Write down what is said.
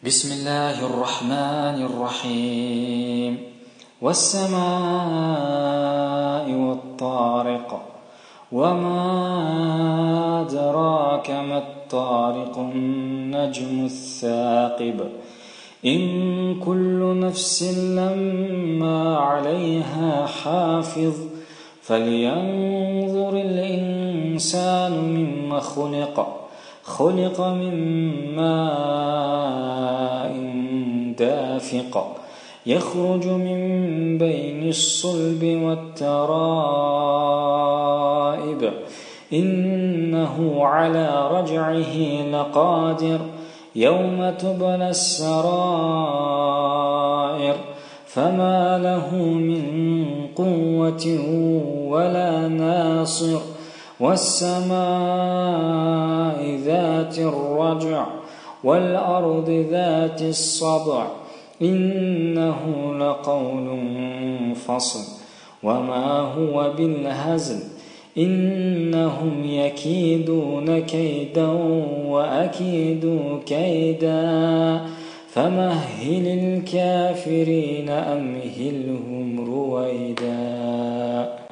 بسم الله الرحمن الرحيم والسماء والطارق وما أدراك ما الطارق النجم الثاقب إن كل نفس لما عليها حافظ فلينظر الإنسان مما خلق من ماء دافق يخرج من بين الصلب والترائب إنه على رجعه لقادر يوم تبلى السرائر فما له من قوة ولا ناصر والسماء ذات الرجع والأرض ذات الصدع إنه لقول فصل وما هو بالهزل إنهم يكيدون كيدا وأكيد كيدا فمهل الكافرين أمهلهم رويدا.